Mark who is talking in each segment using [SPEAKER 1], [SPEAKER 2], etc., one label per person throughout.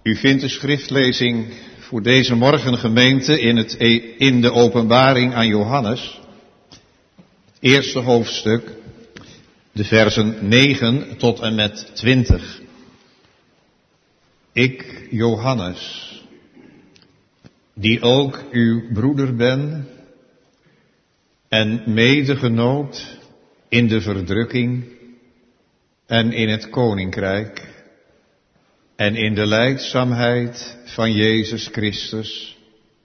[SPEAKER 1] U vindt de schriftlezing voor deze morgen, gemeente, in de openbaring aan Johannes. Het eerste hoofdstuk, de versen 9 tot en met 20. Ik, Johannes, die ook uw broeder ben en medegenoot in de verdrukking en in het koninkrijk en in de lijdzaamheid van Jezus Christus,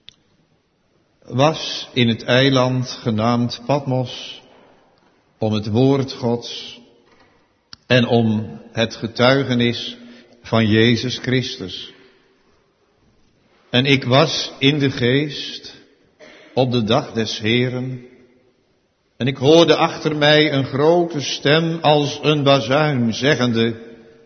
[SPEAKER 1] was in het eiland genaamd Patmos om het woord Gods en om het getuigenis van Jezus Christus. En ik was in de geest op de dag des Heren, en ik hoorde achter mij een grote stem als een bazuin, zeggende: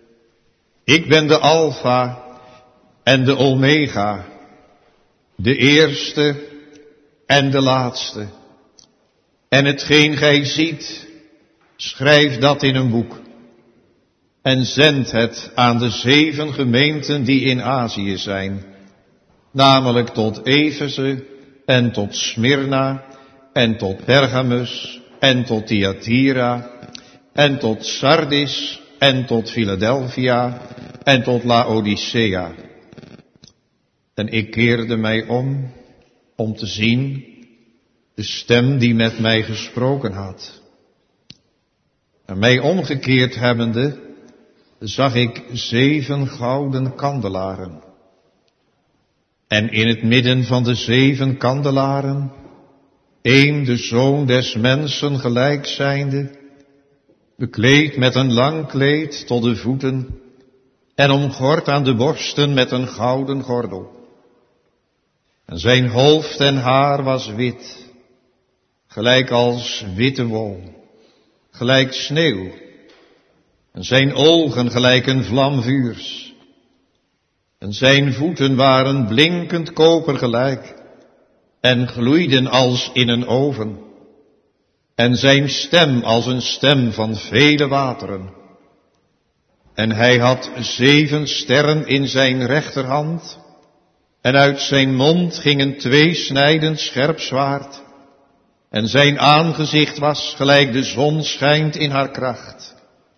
[SPEAKER 1] Ik ben de Alpha en de Omega, de eerste en de laatste. En hetgeen gij ziet, schrijf dat in een boek en zend het aan de 7 gemeenten die in Azië zijn, namelijk tot Efeze en tot Smyrna en tot Pergamus en tot Thyatira en tot Sardis en tot Philadelphia en tot Laodicea. En ik keerde mij om te zien de stem die met mij gesproken had. En mij omgekeerd hebbende, zag ik 7 gouden kandelaren. En in het midden van de 7 kandelaren, één de Zoon des Mensen gelijk zijnde, bekleed met een lang kleed tot de voeten en omgord aan de borsten met een gouden gordel. En zijn hoofd en haar was wit, gelijk als witte wol, gelijk sneeuw, en zijn ogen gelijk een vlam vuurs. En zijn voeten waren blinkend koper gelijk en gloeiden als in een oven. En zijn stem als een stem van vele wateren. En hij had 7 sterren in zijn rechterhand. En uit zijn mond ging een tweesnijdend scherp zwaard. En zijn aangezicht was gelijk de zon schijnt in haar kracht.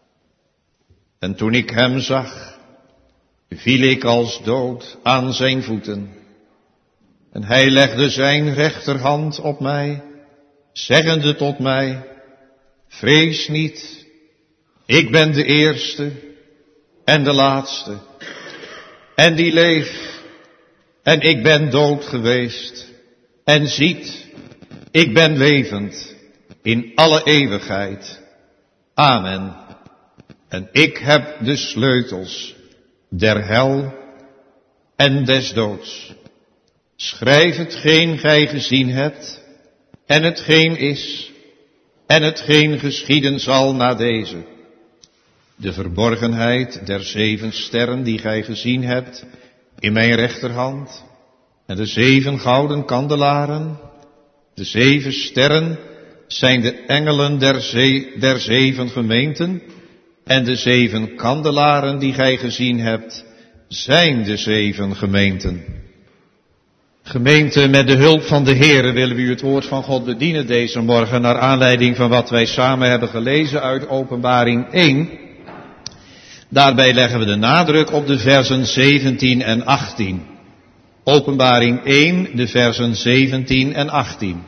[SPEAKER 1] En toen ik hem zag, viel ik als dood aan zijn voeten. En hij legde zijn rechterhand op mij, zeggende tot mij: Vrees niet, ik ben de eerste en de laatste, en die leef, en ik ben dood geweest, en ziet, ik ben levend in alle eeuwigheid. Amen. En ik heb de sleutels der hel en des doods. Schrijf hetgeen gij gezien hebt, en hetgeen is, en hetgeen geschieden zal na deze. De verborgenheid der 7 sterren die gij gezien hebt in mijn rechterhand, en de 7 gouden kandelaren. De 7 sterren zijn de engelen der 7 gemeenten, en de 7 kandelaren die gij gezien hebt, zijn de 7 gemeenten. Gemeente, met de hulp van de Heere willen we u het woord van God bedienen deze morgen, naar aanleiding van wat wij samen hebben gelezen uit Openbaring 1. Daarbij leggen we de nadruk op de versen 17 en 18. Openbaring 1, de versen 17 en 18.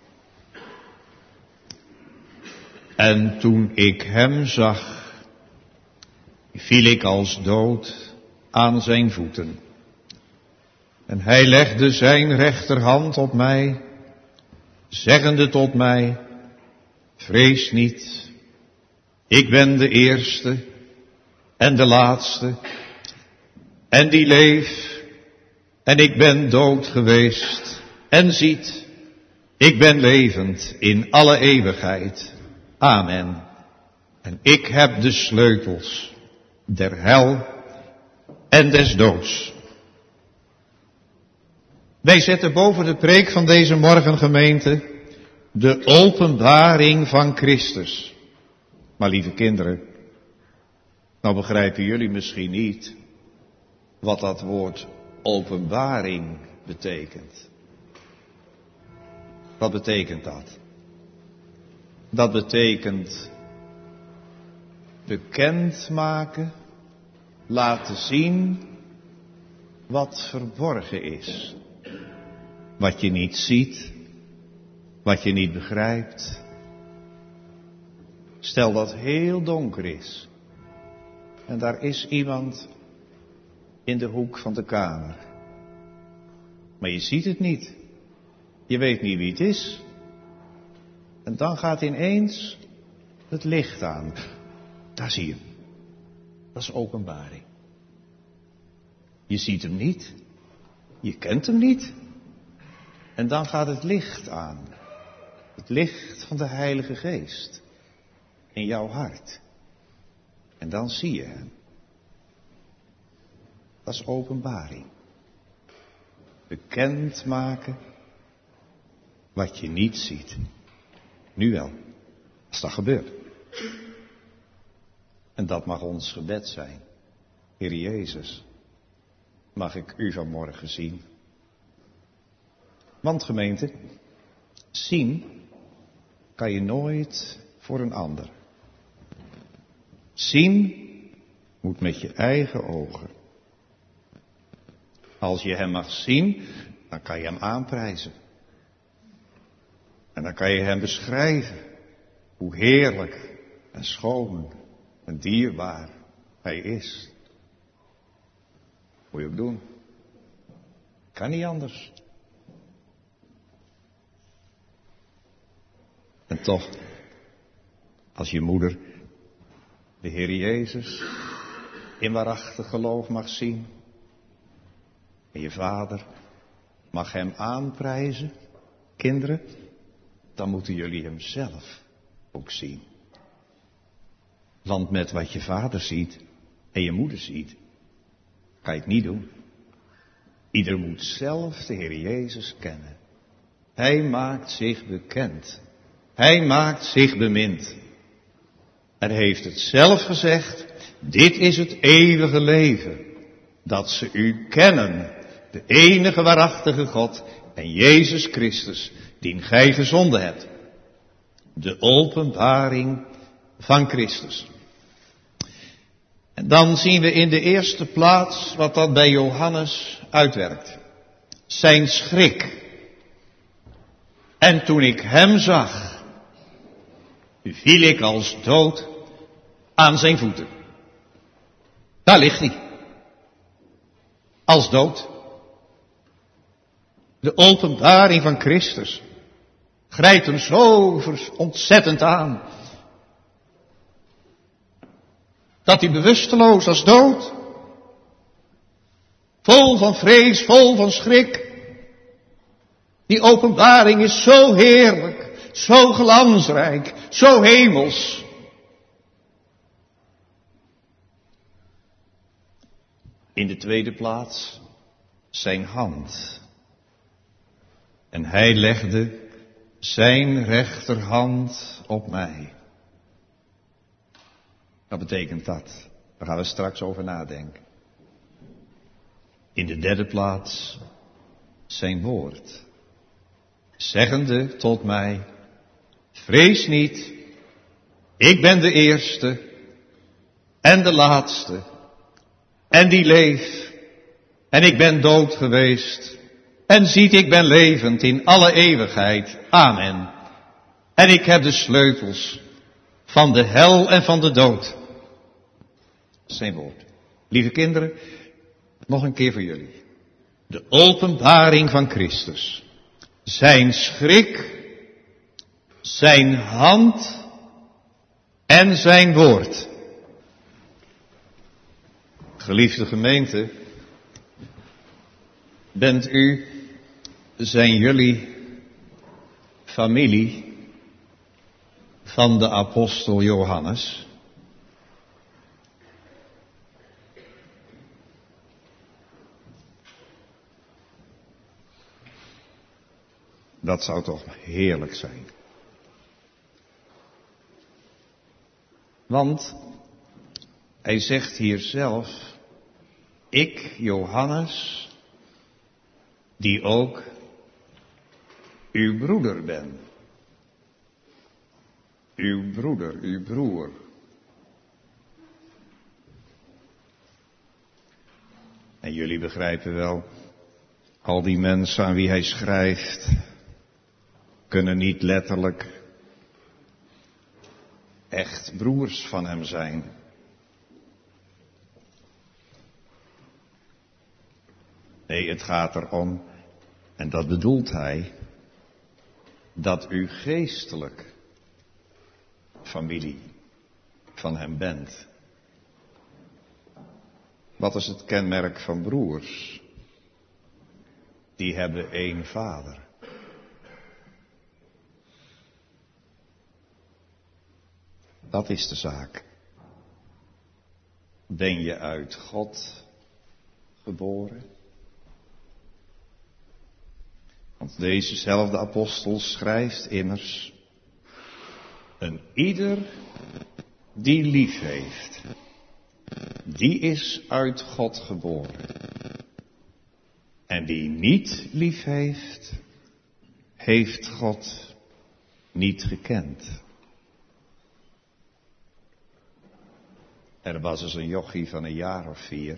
[SPEAKER 1] En toen ik hem zag, viel ik als dood aan zijn voeten. En hij legde zijn rechterhand op mij, zeggende tot mij: Vrees niet, ik ben de eerste en de laatste, en die leef, en ik ben dood geweest, en ziet, ik ben levend in alle eeuwigheid. Amen. En ik heb de sleutels der hel en des doods. Wij zetten boven de preek van deze morgen, gemeente, de openbaring van Christus. Maar lieve kinderen, nou begrijpen jullie misschien niet wat dat woord openbaring betekent. Wat betekent dat? Dat betekent bekendmaken, laten zien wat verborgen is. Wat je niet ziet, wat je niet begrijpt. Stel dat het heel donker is en daar is iemand in de hoek van de kamer. Maar je ziet het niet. Je weet niet wie het is. En dan gaat ineens het licht aan. Daar zie je hem. Dat is openbaring. Je ziet hem niet. Je kent hem niet. En dan gaat het licht aan. Het licht van de Heilige Geest. In jouw hart. En dan zie je hem. Dat is openbaring. Bekendmaken wat je niet ziet. Nu wel, als dat gebeurt. En dat mag ons gebed zijn. Heer Jezus, mag ik u vanmorgen zien? Want gemeente, zien kan je nooit voor een ander. Zien moet met je eigen ogen. Als je hem mag zien, dan kan je hem aanprijzen. En dan kan je hem beschrijven. Hoe heerlijk en schoon en dierbaar hij is. Moet je ook doen. Kan niet anders. En toch, als je moeder de Heer Jezus in waarachtig geloof mag zien. En je vader mag hem aanprijzen, kinderen, dan moeten jullie hem zelf ook zien. Want met wat je vader ziet en je moeder ziet, kan je het niet doen. Ieder moet zelf de Heer Jezus kennen. Hij maakt zich bekend. Hij maakt zich bemind. En heeft het zelf gezegd, dit is het eeuwige leven, dat ze u kennen, de enige waarachtige God en Jezus Christus, dien gij gezonden hebt. De openbaring van Christus. En dan zien we in de eerste plaats wat dat bij Johannes uitwerkt. Zijn schrik. En toen ik hem zag, viel ik als dood aan zijn voeten. Daar ligt hij. Als dood. De openbaring van Christus grijpt hem zo ontzettend aan, dat hij bewusteloos als dood, vol van vrees, vol van schrik. Die openbaring is zo heerlijk, zo glansrijk, zo hemels. In de tweede plaats zijn hand. En hij legde zijn rechterhand op mij. Wat betekent dat? Daar gaan we straks over nadenken. In de derde plaats zijn woord. Zeggende tot mij, vrees niet, ik ben de eerste en de laatste en die leef. En ik ben dood geweest en ziet, ik ben levend in alle eeuwigheid. Amen. En ik heb de sleutels van de hel en van de dood. Zijn woord. Lieve kinderen, nog een keer voor jullie. De openbaring van Christus. Zijn schrik, zijn hand en zijn woord. Geliefde gemeente, zijn jullie familie van de apostel Johannes? Dat zou toch heerlijk zijn. Want hij zegt hier zelf, ik, Johannes, die ook uw broeder ben. Uw broeder, uw broer. En jullie begrijpen wel, al die mensen aan wie hij schrijft, kunnen niet letterlijk echt broers van hem zijn. Nee, het gaat erom, en dat bedoelt hij, dat u geestelijk familie van hem bent. Wat is het kenmerk van broers? Die hebben één vader. Dat is de zaak. Ben je uit God geboren? Want dezezelfde apostel schrijft immers: een ieder die lief heeft, die is uit God geboren. En die niet lief heeft, heeft God niet gekend. Er was eens een jochie van een jaar of 4.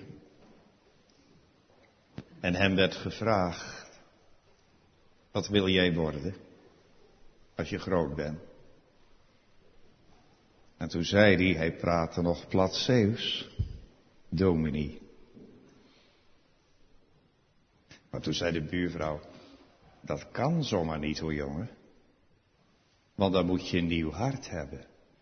[SPEAKER 1] En hem werd gevraagd: wat wil jij worden als je groot bent? En toen zei hij praatte nog plat Zeeuws: dominee. Maar toen zei de buurvrouw: dat kan zomaar niet hoor jongen. Want dan moet je een nieuw hart hebben.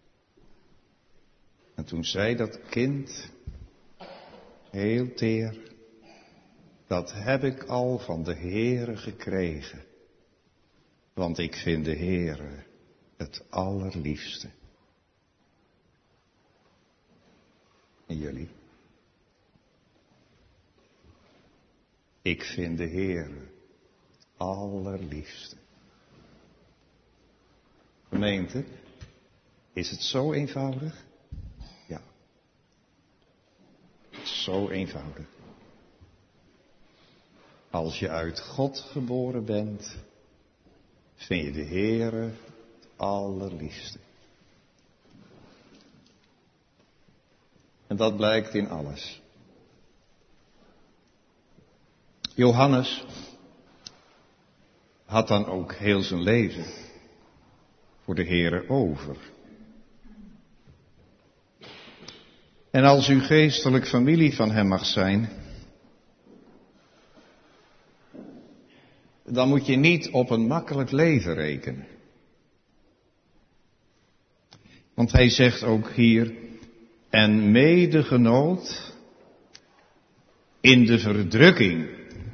[SPEAKER 1] En toen zei dat kind, heel teer: dat heb ik al van de Heere gekregen. Want ik vind de Heere het allerliefste. En jullie? Ik vind de Heere het allerliefste. Gemeente, is het zo eenvoudig? Ja. Zo eenvoudig. Als je uit God geboren bent, vind je de Heere het allerliefste. En dat blijkt in alles. Johannes had dan ook heel zijn leven voor de Heere over. En als u geestelijk familie van hem mag zijn, dan moet je niet op een makkelijk leven rekenen. Want hij zegt ook hier: en medegenoot in de verdrukking.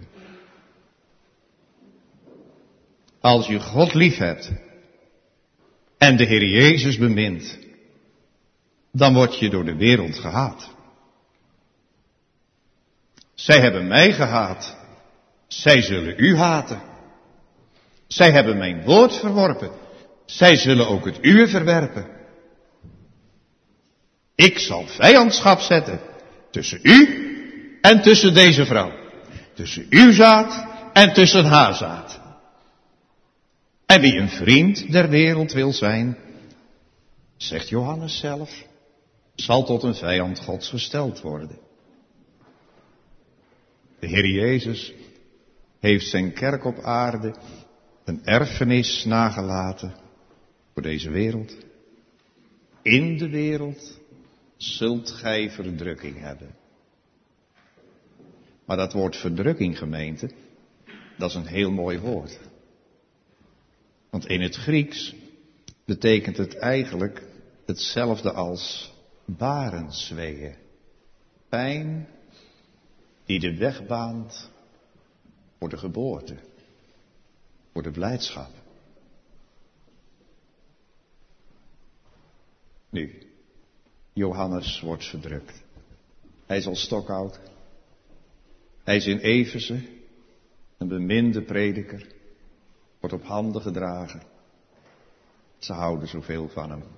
[SPEAKER 1] Als je God lief hebt en de Heer Jezus bemint, dan word je door de wereld gehaat. Zij hebben mij gehaat, zij zullen u haten. Zij hebben mijn woord verworpen, zij zullen ook het uwe verwerpen. Ik zal vijandschap zetten tussen u en tussen deze vrouw. Tussen uw zaad en tussen haar zaad. En wie een vriend der wereld wil zijn, zegt Johannes zelf, zal tot een vijand Gods gesteld worden. De Heer Jezus heeft zijn kerk op aarde een erfenis nagelaten voor deze wereld. In de wereld zult gij verdrukking hebben. Maar dat woord verdrukking, gemeente, dat is een heel mooi woord. Want in het Grieks betekent het eigenlijk hetzelfde als barensweeën. Pijn die de weg baant voor de geboorte, voor de blijdschap. Nu, Johannes wordt verdrukt. Hij is al stokoud. Hij is in Efeze, een beminde prediker, wordt op handen gedragen. Ze houden zoveel van hem.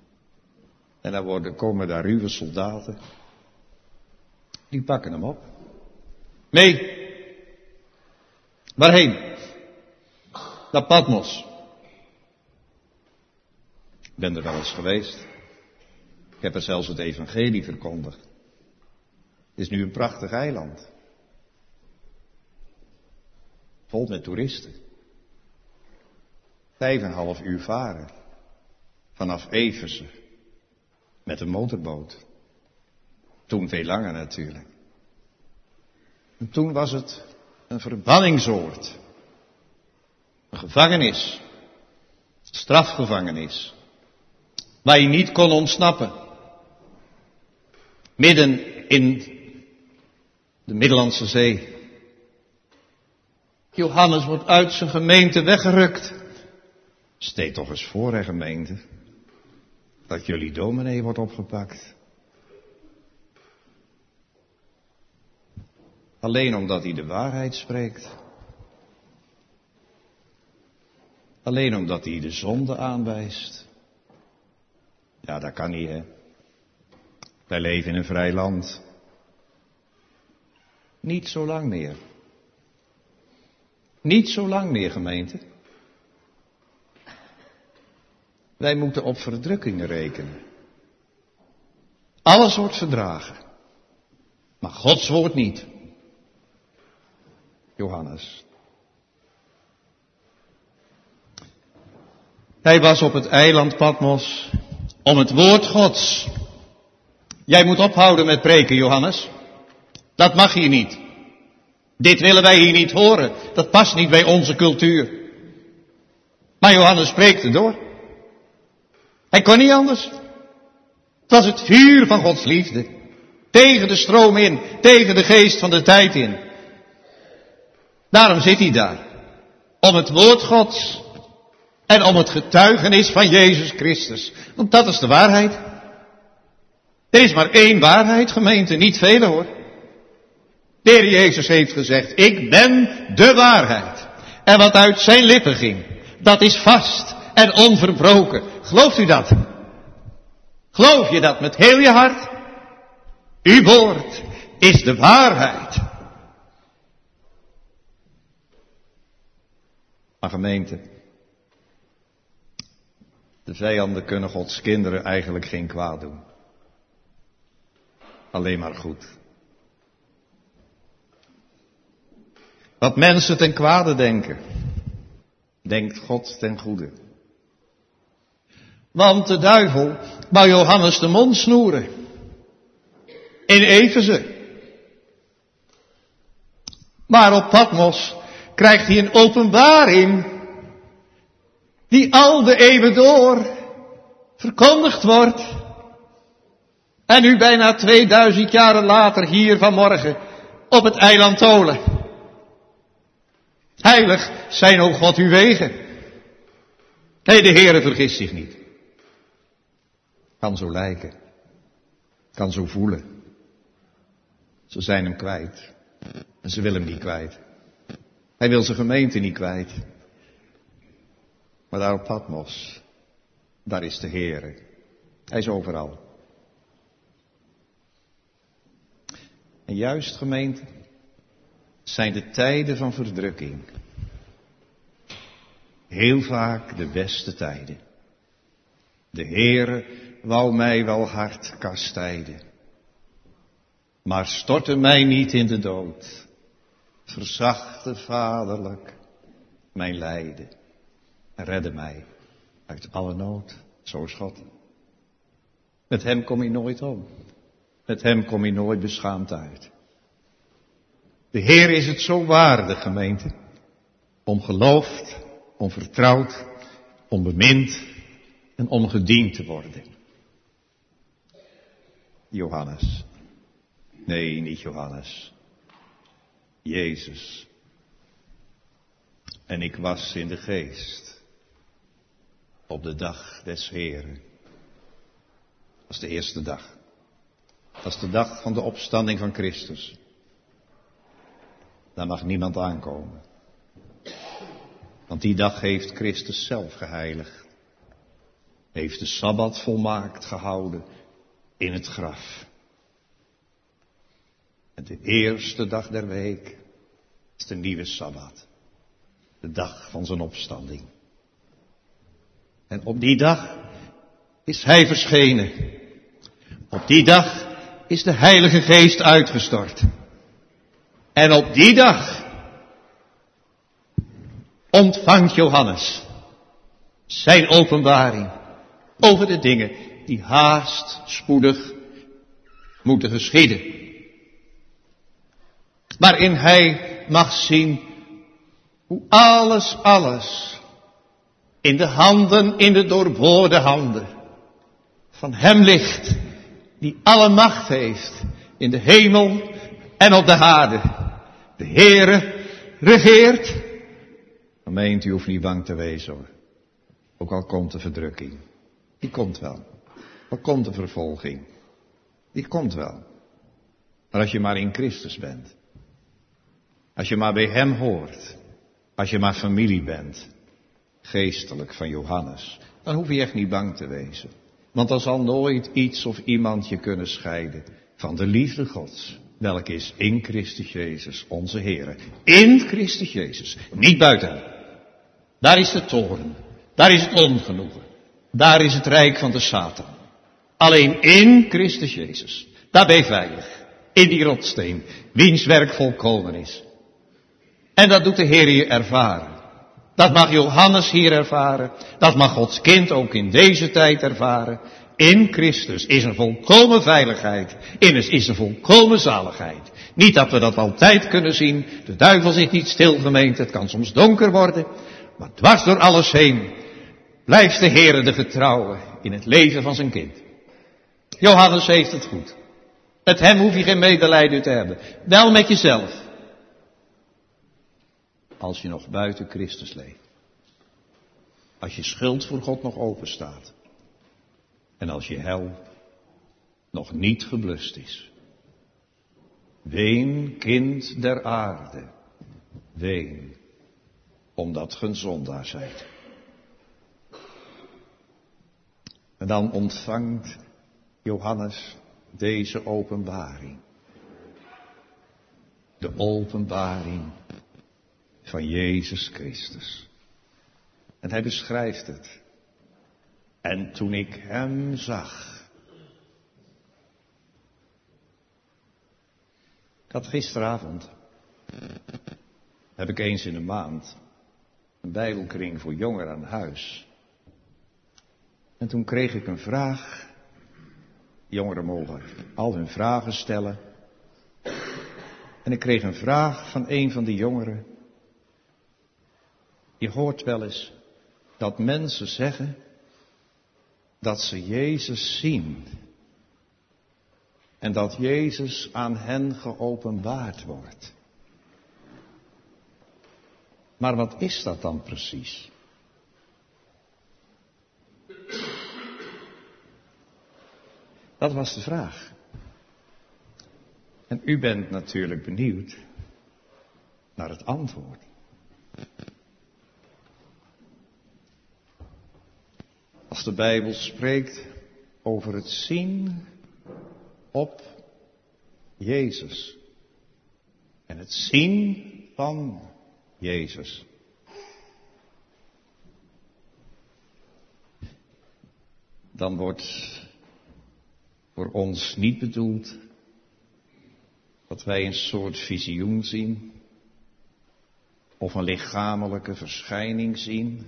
[SPEAKER 1] En dan komen daar ruwe soldaten. Die pakken hem op. Mee. Waarheen? Naar Patmos. Ik ben er wel eens geweest. Ik heb er zelfs het evangelie verkondigd. Het is nu een prachtig eiland. Vol met toeristen. 5,5 uur varen. Vanaf Efeze. Met een motorboot. Toen veel langer natuurlijk. En toen was het een verbanningsoord. Een gevangenis. Strafgevangenis. Waar je niet kon ontsnappen. Midden in de Middellandse Zee. Johannes wordt uit zijn gemeente weggerukt. Stel toch eens voor, hè, gemeente. Dat jullie dominee wordt opgepakt. Alleen omdat hij de waarheid spreekt. Alleen omdat hij de zonde aanwijst. Ja, dat kan niet, hè. Wij leven in een vrij land. Niet zo lang meer. Niet zo lang meer, gemeente. Wij moeten op verdrukkingen rekenen. Alles wordt verdragen. Maar Gods woord niet. Johannes. Hij was op het eiland Patmos om het woord Gods. Jij moet ophouden met preken, Johannes. Dat mag hier niet. Dit willen wij hier niet horen. Dat past niet bij onze cultuur. Maar Johannes spreekte door. Hij kon niet anders. Het was het vuur van Gods liefde. Tegen de stroom in. Tegen de geest van de tijd in. Daarom zit hij daar. Om het woord Gods. En om het getuigenis van Jezus Christus. Want dat is de waarheid. Er is maar één waarheid, gemeente. Niet vele hoor. De Heer Jezus heeft gezegd. Ik ben de waarheid. En wat uit zijn lippen ging. Dat is vast en onverbroken. Gelooft u dat? Geloof je dat met heel je hart? Uw woord is de waarheid. Maar gemeente, de vijanden kunnen Gods kinderen eigenlijk geen kwaad doen. Alleen maar goed. Wat mensen ten kwade denken, denkt God ten goede. Want de duivel wou Johannes de mond snoeren. In Efeze. Maar op Patmos krijgt hij een openbaring. Die al de eeuwen door verkondigd wordt. En nu bijna 2000 jaren later hier vanmorgen op het eiland Tholen. Heilig zijn, o God, uw wegen. Nee, de Heere vergist zich niet. Kan zo lijken. Kan zo voelen. Ze zijn hem kwijt. En ze willen hem niet kwijt. Hij wil zijn gemeente niet kwijt. Maar daar op Patmos, daar is de Heere. Hij is overal. En juist, gemeente, zijn de tijden van verdrukking heel vaak de beste tijden. De Heere wou mij wel hard kastijden, maar stortte mij niet in de dood. Verzachte vaderlijk mijn lijden en redde mij uit alle nood. Zo is God. Met hem kom je nooit om. Met hem kom je nooit beschaamd uit. De Heer is het zo waardig, gemeente, om geloofd, om vertrouwd, om bemind en om gediend te worden. Johannes. Nee, niet Johannes. Jezus. En ik was in de geest op de dag des Heren. Dat is de eerste dag. Dat is de dag van de opstanding van Christus. Daar mag niemand aankomen. Want die dag heeft Christus zelf geheiligd. Heeft de Sabbat volmaakt gehouden in het graf. En de eerste dag der week is de nieuwe Sabbat. De dag van zijn opstanding. En op die dag is hij verschenen. Op die dag is de Heilige Geest uitgestort. En op die dag ontvangt Johannes zijn openbaring over de dingen die haast spoedig moeten geschieden. Waarin hij mag zien hoe alles in de handen, in de doorboorde handen van hem ligt, die alle macht heeft in de hemel en op de aarde. De Heere regeert. Gemeente, u hoeft niet bang te wezen hoor. Ook al komt de verdrukking. Die komt wel. Al komt de vervolging. Die komt wel. Maar als je maar in Christus bent. Als je maar bij hem hoort. Als je maar familie bent. Geestelijk van Johannes. Dan hoef je echt niet bang te wezen. Want er zal nooit iets of iemand je kunnen scheiden van de liefde Gods. Welke is in Christus Jezus, onze Heere. In Christus Jezus. Niet buiten hem. Daar is de toorn. Daar is het ongenoegen. Daar is het rijk van de Satan. Alleen in Christus Jezus. Daar ben je veilig. In die rotsteen. Wiens werk volkomen is. En dat doet de Heer je ervaren. Dat mag Johannes hier ervaren. Dat mag Gods kind ook in deze tijd ervaren. In Christus is er volkomen veiligheid. In is er volkomen zaligheid. Niet dat we dat altijd kunnen zien. De duivel zit niet stilgemeend. Het kan soms donker worden. Maar dwars door alles heen blijft de Heere de getrouwe in het leven van zijn kind. Johannes heeft het goed. Met hem hoef je geen medelijden te hebben. Wel met jezelf. Als je nog buiten Christus leeft. Als je schuld voor God nog open staat. En als je hel nog niet geblust is. Ween, kind der aarde. Ween, omdat ge een zondaar zijt. En dan ontvangt Johannes deze openbaring. De openbaring van Jezus Christus. En hij beschrijft het. En toen ik hem zag. Ik had gisteravond, heb ik eens in de maand, een bijbelkring voor jongeren aan huis. En toen kreeg ik een vraag. Jongeren mogen al hun vragen stellen. En ik kreeg een vraag van een van die jongeren. Je hoort wel eens dat mensen zeggen dat ze Jezus zien. En dat Jezus aan hen geopenbaard wordt. Maar wat is dat dan precies? Dat was de vraag. En u bent natuurlijk benieuwd naar het antwoord. Als de Bijbel spreekt over het zien op Jezus. En het zien van Jezus. Dan wordt voor ons niet bedoeld dat wij een soort visioen zien. Of een lichamelijke verschijning zien.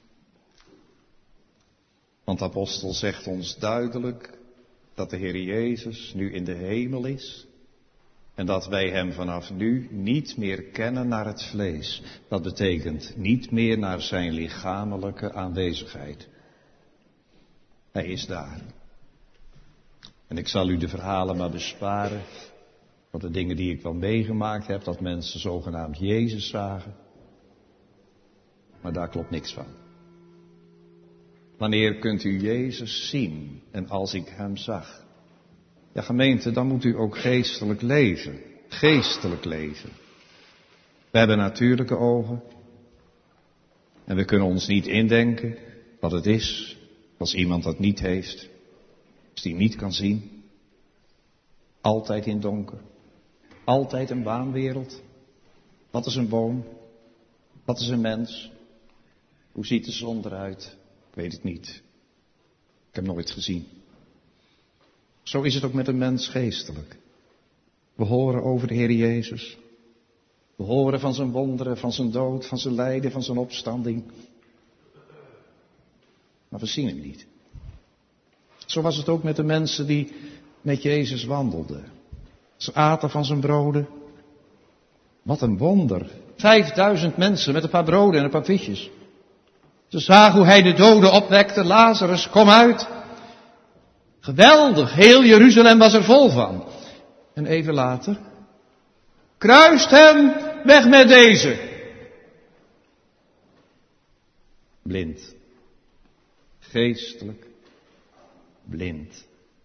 [SPEAKER 1] Want de apostel zegt ons duidelijk dat de Heer Jezus nu in de hemel is. En dat wij hem vanaf nu niet meer kennen naar het vlees. Dat betekent niet meer naar zijn lichamelijke aanwezigheid. Hij is daar. En ik zal u de verhalen maar besparen. Van de dingen die ik wel meegemaakt heb. Dat mensen zogenaamd Jezus zagen. Maar daar klopt niks van. Wanneer kunt u Jezus zien? En als ik hem zag. Ja, gemeente, dan moet u ook geestelijk leven. Geestelijk leven. We hebben natuurlijke ogen. En we kunnen ons niet indenken wat het is als iemand dat niet heeft. Als die niet kan zien. Altijd in donker.
[SPEAKER 2] altijd een waanwereld. Wat is een boom? Wat is een mens? Hoe ziet de zon eruit? Ik weet het niet. Ik heb nooit gezien. Zo is het ook met een mens geestelijk. We horen over de Heer Jezus. We horen van zijn wonderen, van zijn dood, van zijn lijden, van zijn opstanding. Maar we zien hem niet. Zo was het ook met de mensen die met Jezus wandelden. Ze aten van zijn broden. Wat een wonder. 5000 mensen met een paar broden en een paar visjes. Ze zagen hoe hij de doden opwekte. Lazarus, kom uit. Geweldig, heel Jeruzalem was er vol van. En even later, kruist hem, weg met deze. Blind. Geestelijk blind.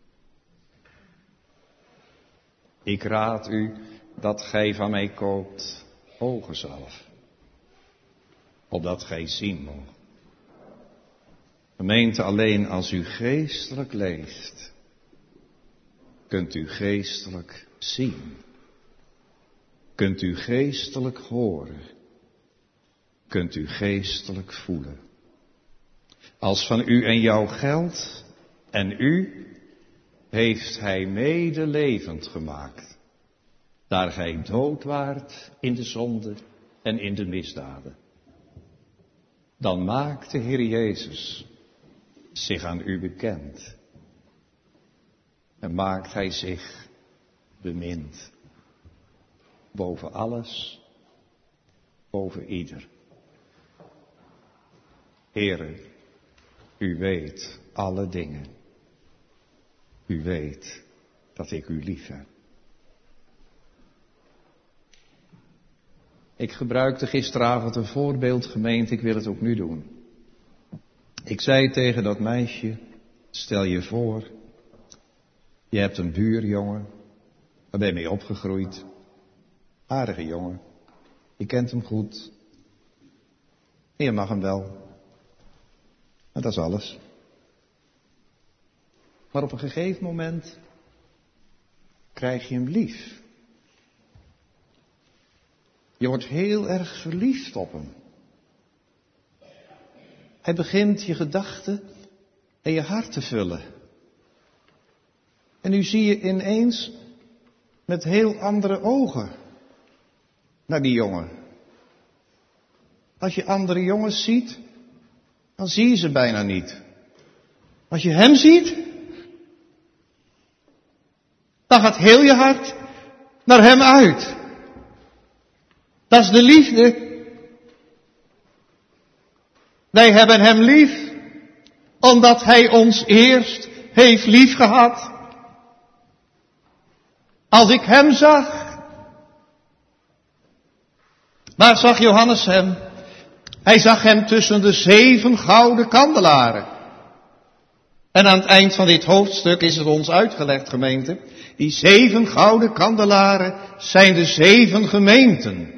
[SPEAKER 2] Ik raad u dat gij van mij koopt ogenzalf, opdat gij zien moogt. Gemeente, alleen als u geestelijk leeft, kunt u geestelijk zien. Kunt u geestelijk horen. Kunt u geestelijk voelen. Als van u en jouw geld en u heeft hij mede levend gemaakt, daar gij dood waart in de zonde en in de misdaden. Dan maakt de Heer Jezus zich aan u bekend en maakt hij zich bemind boven alles, boven ieder. Heere, u weet alle dingen. U weet dat ik u lief heb. Ik gebruikte gisteravond een voorbeeld, gemeente, ik wil het ook nu doen. Ik zei tegen dat meisje, stel je voor, je hebt een buurjongen, daar ben je mee opgegroeid. Aardige jongen, je kent hem goed. En je mag hem wel. Maar dat is alles. Maar op een gegeven moment krijg je hem lief. Je wordt heel erg verliefd op hem. Hij begint je gedachten en je hart te vullen. En nu zie je ineens met heel andere ogen naar die jongen. Als je andere jongens ziet, dan zie je ze bijna niet. Als je hem ziet, dan gaat heel je hart naar hem uit. Dat is de liefde. Wij hebben hem lief, omdat hij ons eerst heeft lief gehad. Als ik hem zag, waar zag Johannes hem? Hij zag hem tussen de 7 gouden kandelaren. En aan het eind van dit hoofdstuk is het ons uitgelegd, gemeente. Die 7 gouden kandelaren zijn de 7 gemeenten.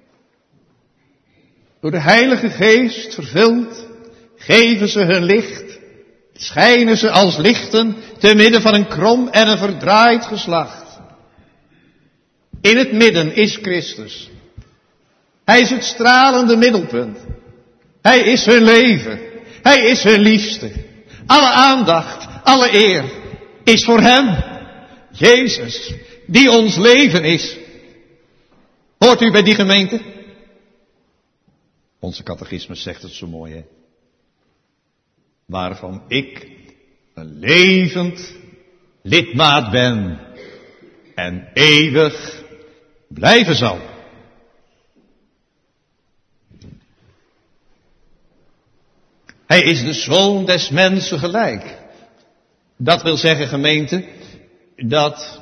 [SPEAKER 2] Door de Heilige Geest vervuld, geven ze hun licht, schijnen ze als lichten te midden van een krom en een verdraaid geslacht. In het midden is Christus. Hij is het stralende middelpunt. Hij is hun leven. Hij is hun liefste. Alle aandacht, alle eer is voor hem. Jezus, die ons leven is. Hoort u bij die gemeente? Onze catechismus zegt het zo mooi, hè? Waarvan ik een levend lidmaat ben en eeuwig blijven zal. Hij is de zoon des mensen gelijk. Dat wil zeggen, gemeente, dat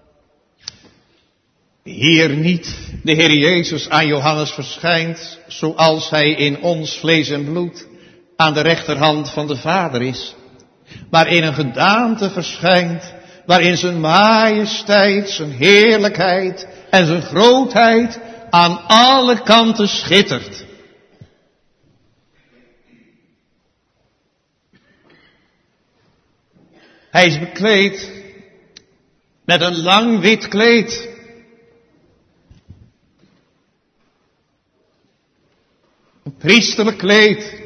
[SPEAKER 2] hier niet de Heer Jezus aan Johannes verschijnt, zoals hij in ons vlees en bloed aan de rechterhand van de Vader is, maar in een gedaante verschijnt, waarin zijn majesteit, zijn heerlijkheid en zijn grootheid aan alle kanten schittert. Hij is bekleed met een lang wit kleed. Een priesterlijk kleed.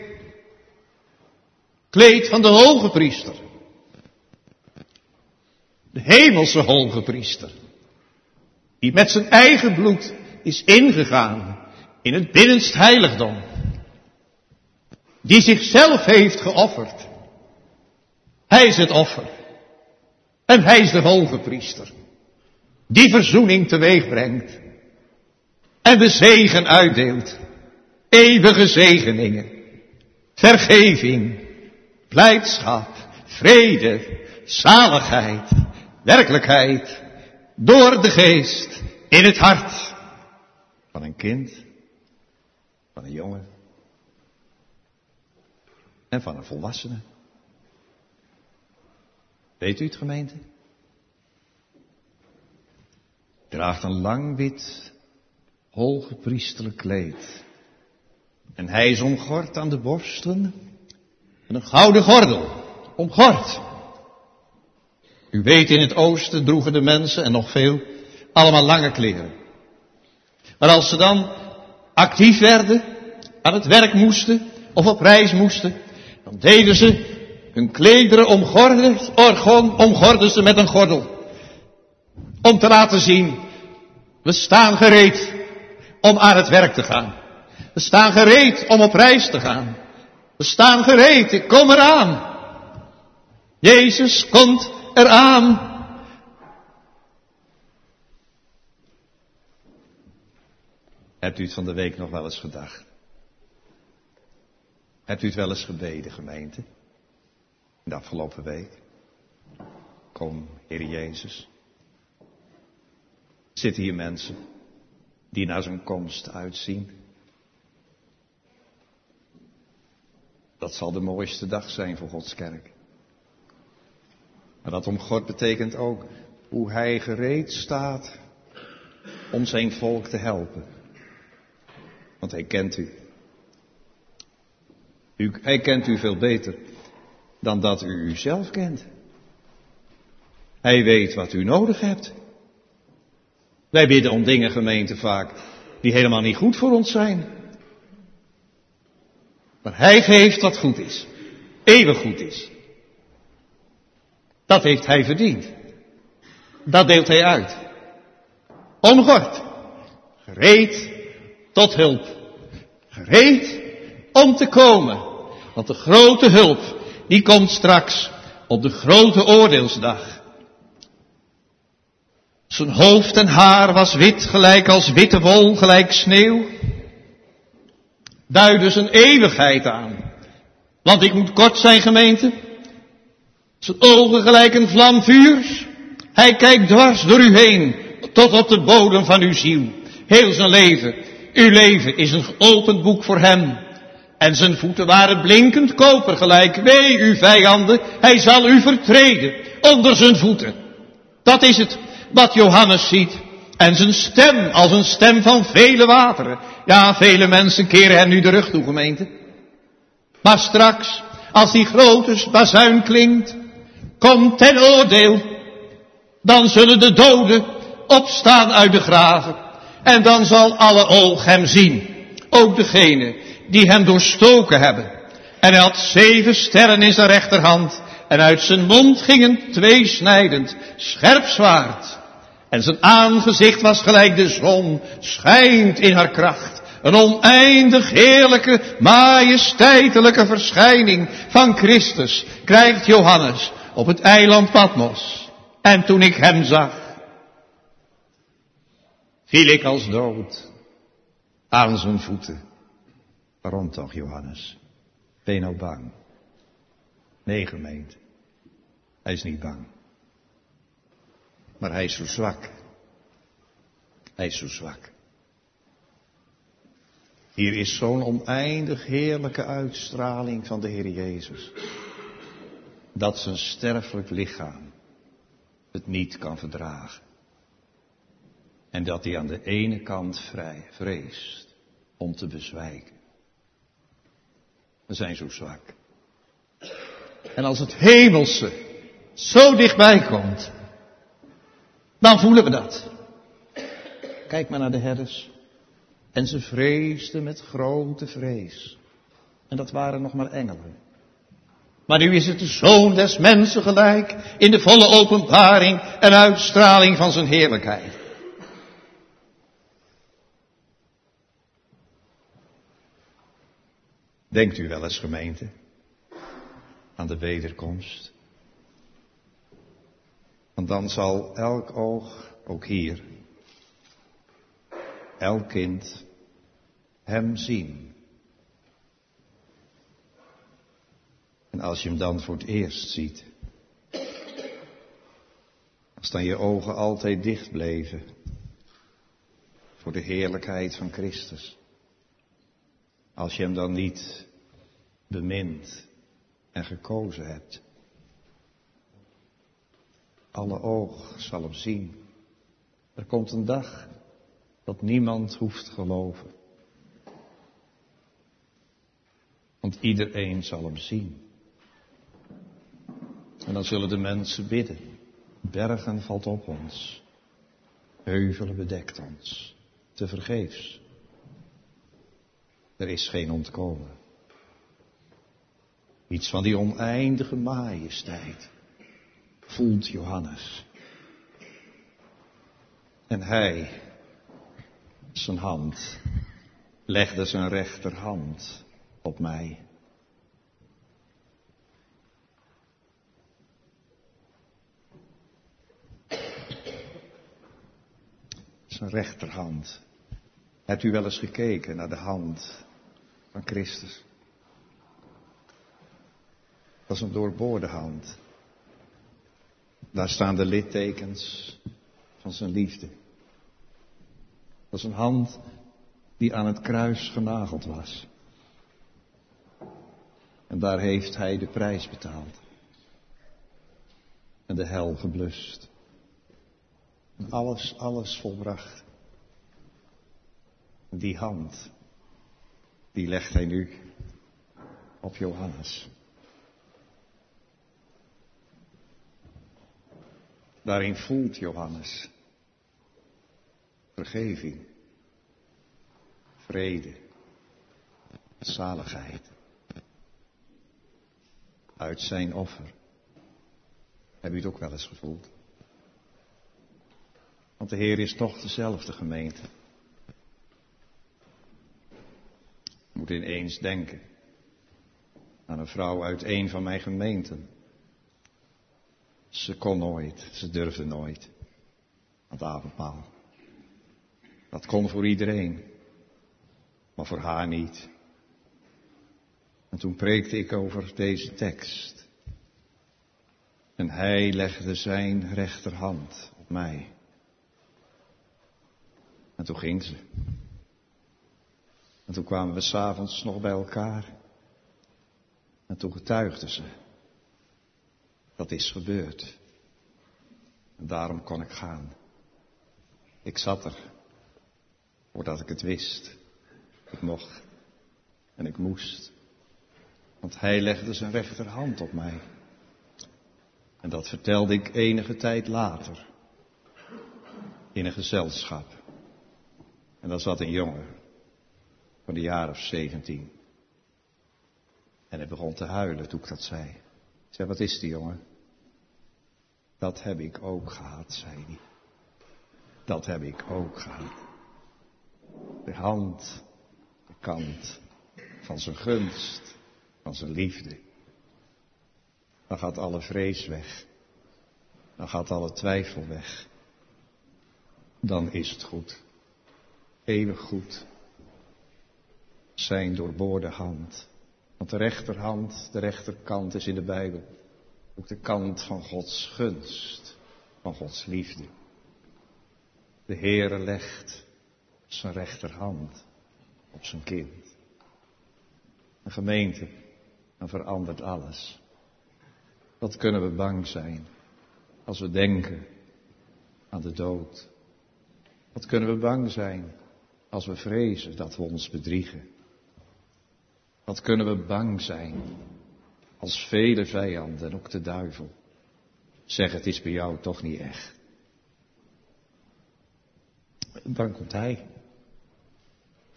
[SPEAKER 2] Kleed van de hoge priester. De hemelse hoge priester. Die met zijn eigen bloed is ingegaan in het binnenst heiligdom. Die zichzelf heeft geofferd. Hij is het offer. En hij is de hoge priester. Die verzoening teweeg brengt. En de zegen uitdeelt. Eeuwige zegeningen. Vergeving. Blijdschap. Vrede. Zaligheid. Werkelijkheid. Door de geest. In het hart. Van een kind. Van een jongen. En van een volwassene. Weet u het, gemeente? Draagt een lang wit, hoge priesterlijk kleed. En hij is omgord aan de borsten met een gouden gordel. Omgord. U weet, in het oosten droegen de mensen, en nog veel, allemaal lange kleren. Maar als ze dan actief werden, aan het werk moesten, of op reis moesten, dan deden ze hun klederen omgorden ze met een gordel. Om te laten zien, we staan gereed om aan het werk te gaan. We staan gereed om op reis te gaan. We staan gereed, ik kom eraan. Jezus komt eraan. Hebt u het van de week nog wel eens gedacht? Hebt u het wel eens gebeden, gemeente? De afgelopen week. Kom, Heer Jezus. Zitten hier mensen die naar zijn komst uitzien? Dat zal de mooiste dag zijn voor Gods kerk. Maar dat omgord betekent ook hoe hij gereed staat om zijn volk te helpen. Want hij kent u. Hij kent u veel beter dan dat u uzelf kent. Hij weet wat u nodig hebt. Wij bidden om dingen, gemeente, vaak die helemaal niet goed voor ons zijn. Maar hij geeft wat goed is. Eeuwig goed is. Dat heeft hij verdiend. Dat deelt hij uit. Omgord. Gereed tot hulp. Gereed om te komen. Want de grote hulp, die komt straks op de grote oordeelsdag. Zijn hoofd en haar was wit, gelijk als witte wol, gelijk sneeuw. Duidde zijn eeuwigheid aan. Want ik moet kort zijn, gemeente. Zijn ogen gelijk een vlam vuurs. Hij kijkt dwars door u heen, tot op de bodem van uw ziel. Heel zijn leven. Uw leven is een geopend boek voor hem. En zijn voeten waren blinkend koper, gelijk wee uw vijanden. Hij zal u vertreden onder zijn voeten. Dat is het wat Johannes ziet. En zijn stem als een stem van vele wateren. Ja, vele mensen keren hem nu de rug toe, gemeente. Maar straks, als die grote bazuin klinkt, komt ten oordeel. Dan zullen de doden opstaan uit de graven. En dan zal alle oog hem zien. Ook degene die hem doorstoken hebben. En hij had 7 sterren in zijn rechterhand. En uit zijn mond ging een tweesnijdend, scherp zwaard. En zijn aangezicht was gelijk de zon, schijnt in haar kracht. Een oneindig heerlijke, majesteitelijke verschijning van Christus krijgt Johannes op het eiland Patmos. En toen ik hem zag, viel ik als dood aan zijn voeten. Waarom toch, Johannes? Ben je nou bang? Nee, gemeente. Hij is niet bang. Maar hij is zo zwak. Hij is zo zwak. Hier is zo'n oneindig heerlijke uitstraling van de Heer Jezus. Dat zijn sterfelijk lichaam het niet kan verdragen. En dat hij aan de ene kant vreest om te bezwijken. We zijn zo zwak. En als het hemelse zo dichtbij komt, dan voelen we dat. Kijk maar naar de herders.
[SPEAKER 1] En ze vreesden met grote vrees. En dat waren nog maar engelen. Maar nu is het de Zoon des Mensen gelijk, in de volle openbaring en uitstraling van zijn heerlijkheid. Denkt u wel eens, gemeente, aan de wederkomst? Want dan zal elk oog, ook hier, elk kind, hem zien. En als je hem dan voor het eerst ziet, als dan je ogen altijd dicht bleven voor de heerlijkheid van Christus. Als je hem dan niet bemind en gekozen hebt. Alle oog zal hem zien. Er komt een dag dat niemand hoeft te geloven. Want iedereen zal hem zien. En dan zullen de mensen bidden. Bergen valt op ons. Heuvelen bedekt ons. Tevergeefs. Er is geen ontkomen. Iets van die oneindige majesteit voelt Johannes. En hij, zijn hand, legde zijn rechterhand op mij. Zijn rechterhand. Hebt u wel eens gekeken naar de hand van Christus? Dat is een doorboorde hand. Daar staan de littekens van zijn liefde. Dat is een hand die aan het kruis genageld was. En daar heeft hij de prijs betaald. En de hel geblust. En alles volbracht. En die hand, die legt hij nu op Johannes. Daarin voelt Johannes vergeving, vrede, zaligheid. Uit zijn offer. Heb u het ook wel eens gevoeld? Want de Heer is toch dezelfde, gemeente. Ik moet ineens denken aan een vrouw uit een van mijn gemeenten. Ze kon nooit, ze durfde nooit aan de avondmaal. Dat kon voor iedereen, maar voor haar niet. En toen preekte ik over deze tekst. En hij legde zijn rechterhand op mij. En toen ging ze. En toen kwamen we 's avonds nog bij elkaar. En toen getuigde ze. Dat is gebeurd. En daarom kon ik gaan. Ik zat er. Voordat ik het wist. Ik mocht. En ik moest. Want hij legde zijn rechterhand op mij. En dat vertelde ik enige tijd later. In een gezelschap. En daar zat een jongen. Van een jaar of 17. En hij begon te huilen toen ik dat zei. Ik zei, wat is die jongen? Dat heb ik ook gehad, zei hij. Dat heb ik ook gehad. De hand, de kant van zijn gunst, van zijn liefde. Dan gaat alle vrees weg. Dan gaat alle twijfel weg. Dan is het goed. Eeuwig goed. Zijn doorboorde hand. Want de rechterhand, de rechterkant is in de Bijbel ook de kant van Gods gunst, van Gods liefde. De Heere legt zijn rechterhand op zijn kind. Een gemeente, dan verandert alles. Wat kunnen we bang zijn als we denken aan de dood? Wat kunnen we bang zijn als we vrezen dat we ons bedriegen? Wat kunnen we bang zijn als vele vijanden en ook de duivel zeggen het is bij jou toch niet echt. Dan komt hij.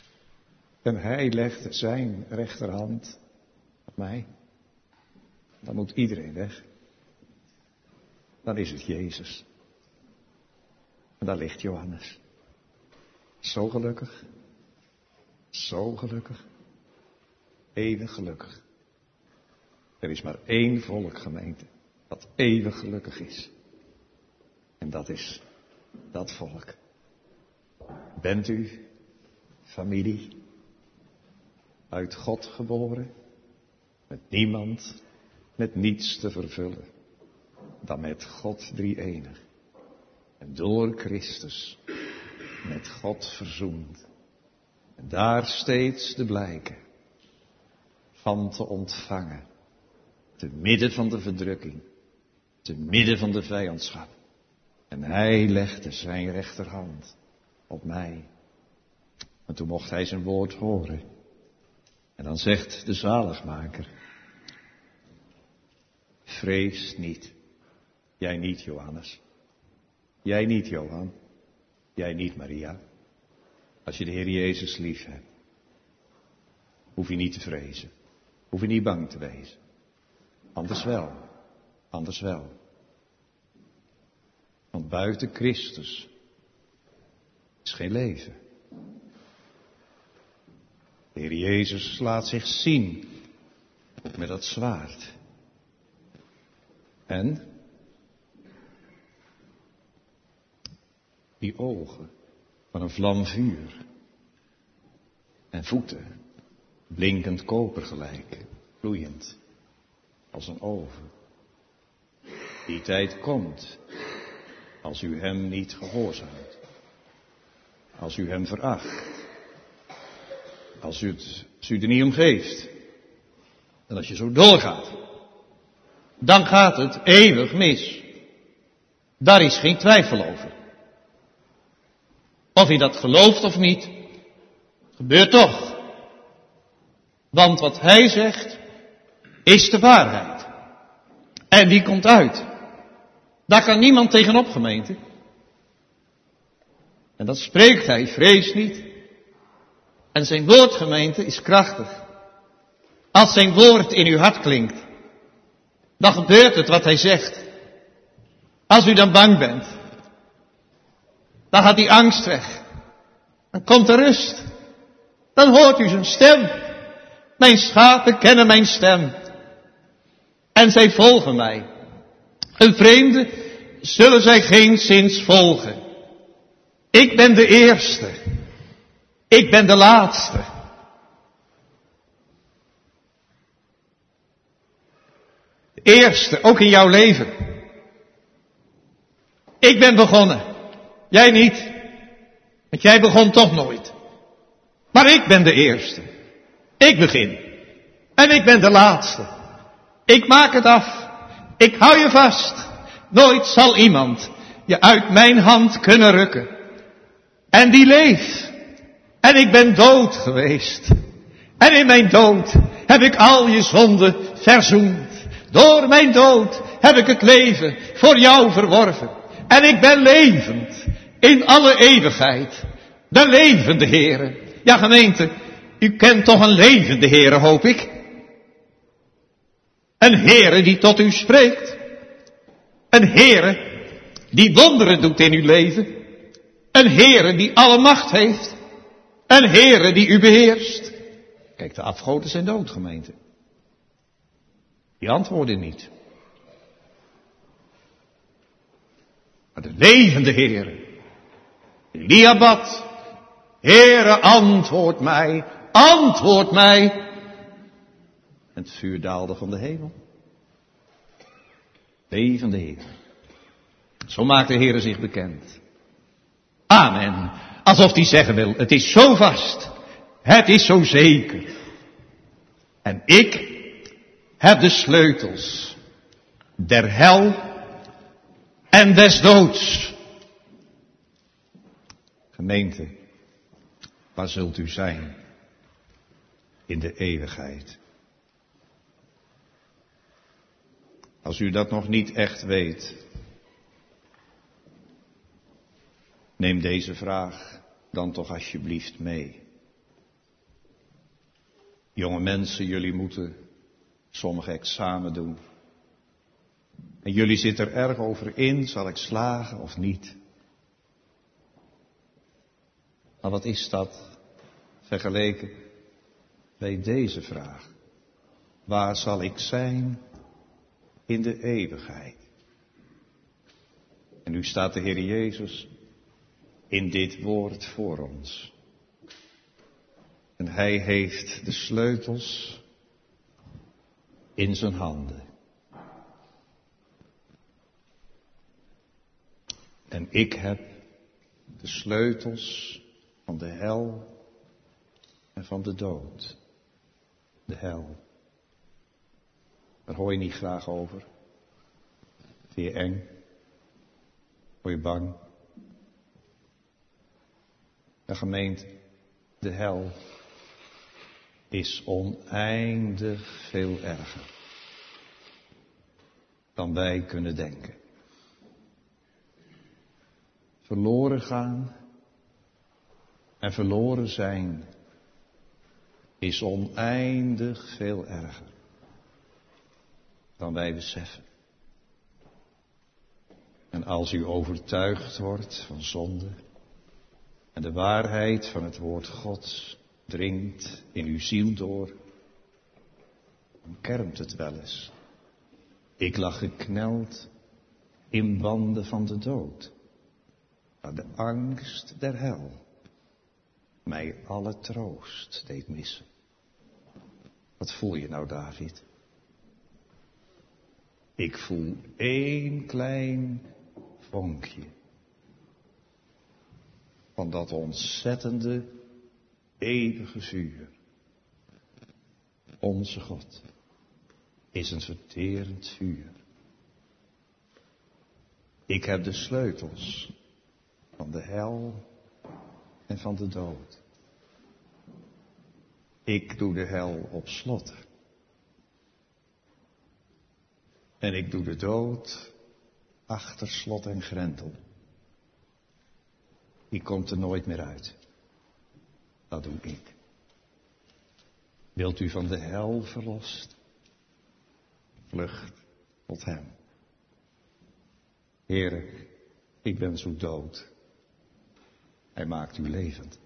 [SPEAKER 2] En hij legt zijn rechterhand op mij. Dan moet iedereen weg. Dan is het Jezus. En daar ligt Johannes. Zo gelukkig. Zo gelukkig. Eeuwig gelukkig. Er is maar één volk, gemeente, dat eeuwig gelukkig is. En dat is dat volk. Bent u familie uit God geboren, met niemand, met niets te vervullen, dan met God drie-enig. En door Christus met God verzoend. En daar steeds de blijken van te ontvangen. Te midden van de verdrukking. Te midden van de vijandschap. En hij legde zijn rechterhand op mij. En toen mocht hij zijn woord horen. En dan zegt de zaligmaker: vrees niet. Jij niet, Johannes. Jij niet, Johan. Jij niet, Maria. Als je de Heer Jezus lief hebt, hoef je niet te vrezen. Hoef je niet bang te wezen. Anders wel. Anders wel. Want buiten Christus is geen leven. De Heer Jezus laat zich zien met dat zwaard. En die ogen van een vlam vuur. En voeten, blinkend koper gelijk, gloeiend als een oven. Die tijd komt, als u hem niet gehoorzaamt. Als u hem veracht. Als u er niet om geeft. En als je zo doorgaat, dan gaat het eeuwig mis. Daar is geen twijfel over. Of je dat gelooft of niet, gebeurt toch. Want wat hij zegt, is de waarheid. En die komt uit. Daar kan niemand tegenop, gemeente. En dat spreekt hij, vrees niet. En zijn woord, gemeente, is krachtig. Als zijn woord in uw hart klinkt, dan gebeurt het wat hij zegt. Als u dan bang bent, dan gaat die angst weg. Dan komt de rust. Dan hoort u zijn stem. Mijn schapen kennen mijn stem. En zij volgen mij. Een vreemde zullen zij geenszins volgen. Ik ben de eerste. Ik ben de laatste. De eerste, ook in jouw leven. Ik ben begonnen. Jij niet. Want jij begon toch nooit. Maar ik ben de eerste. Ik begin. En ik ben de laatste. Ik maak het af. Ik hou je vast. Nooit zal iemand je uit mijn hand kunnen rukken. En die leeft. En ik ben dood geweest. En in mijn dood heb ik al je zonden verzoend. Door mijn dood heb ik het leven voor jou verworven. En ik ben levend in alle eeuwigheid. De levende Heere. Ja, gemeente, u kent toch een levende Heere, hoop ik. Een Heere die tot u spreekt. Een Heere die wonderen doet in uw leven. Een Heere die alle macht heeft. Een Heere die u beheerst. Kijk, de afgoden zijn dood, gemeente. Die antwoorden niet. Maar de levende Heere. Elia bad. Heere, antwoord mij. Antwoord mij. En het vuur daalde van de hemel. Levende Heere. Zo maakt de Heere zich bekend. Amen. Alsof hij zeggen wil, het is zo vast. Het is zo zeker. En ik heb de sleutels der hel en des doods. Gemeente, waar zult u zijn in de eeuwigheid? Als u dat nog niet echt weet, neem deze vraag dan toch alsjeblieft mee.
[SPEAKER 1] Jonge mensen, jullie moeten sommige examen doen. En jullie zitten er erg over in, zal ik slagen of niet? Maar wat is dat vergeleken bij deze vraag? Waar zal ik zijn in de eeuwigheid? En nu staat de Heer Jezus in dit woord voor ons. En hij heeft de sleutels in zijn handen. En ik heb de sleutels van de hel en van de dood. De hel. Daar hoor je niet graag over. Vind je eng? Word je bang? De gemeente, de hel is oneindig veel erger dan wij kunnen denken. Verloren gaan en verloren zijn is oneindig veel erger dan wij beseffen. En als u overtuigd wordt van zonde en de waarheid van het woord Gods dringt in uw ziel door, dan kermt het wel eens. Ik lag gekneld in banden van de dood, waar de angst der hel mij alle troost deed missen. Wat voel je nou, David? Ik voel één klein vonkje van dat ontzettende, eeuwige vuur. Onze God is een verterend vuur. Ik heb de sleutels van de hel en van de dood. Ik doe de hel op slot. En ik doe de dood achter slot en grendel. Die komt er nooit meer uit. Dat doe ik. Wilt u van de hel verlost? Vlucht tot hem. Heere, ik ben zo dood. Hij maakt u levend.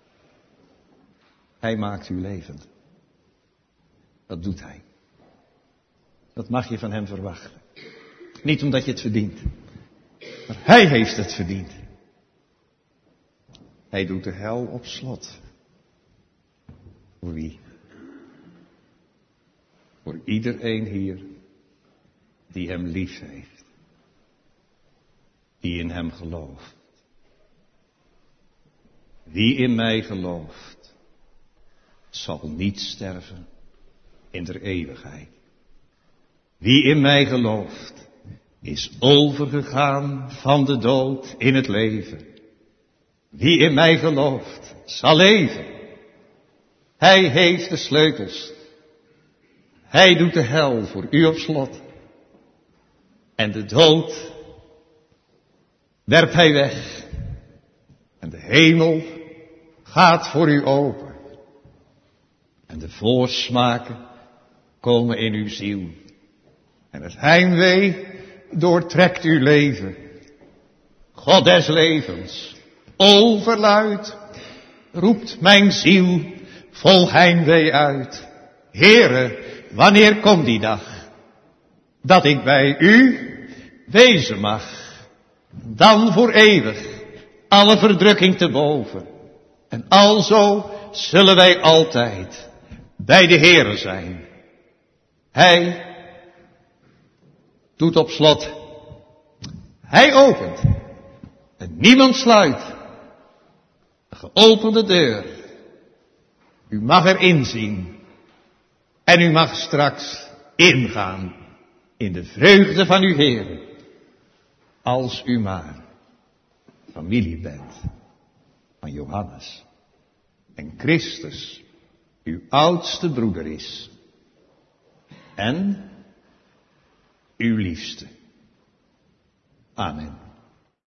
[SPEAKER 1] Hij maakt u levend. Dat doet hij. Dat mag je van hem verwachten. Niet omdat je het verdient. Maar hij heeft het verdiend. Hij doet de hel op slot. Voor wie? Voor iedereen hier die hem lief heeft. Die in hem gelooft. Wie in mij gelooft, zal niet sterven in der eeuwigheid. Wie in mij gelooft, is overgegaan van de dood in het leven. Wie in mij gelooft, zal leven. Hij heeft de sleutels. Hij doet de hel voor u op slot. En de dood werpt hij weg. En de hemel gaat voor u open. En de voorsmaken komen in uw ziel. En het heimwee doortrekt uw leven. God des levens, overluid, roept mijn ziel vol heimwee uit. Heere, wanneer komt die dag, dat ik bij u wezen mag, dan voor eeuwig, alle verdrukking te boven. En alzo zullen wij altijd bij de Heere zijn. Hij doet op slot. Hij opent. En niemand sluit. Een geopende deur. U mag erin zien. En u mag straks ingaan in de vreugde van uw Heer. Als u maar familie bent van Johannes. En Christus uw oudste broeder is. En uw liefste. Amen.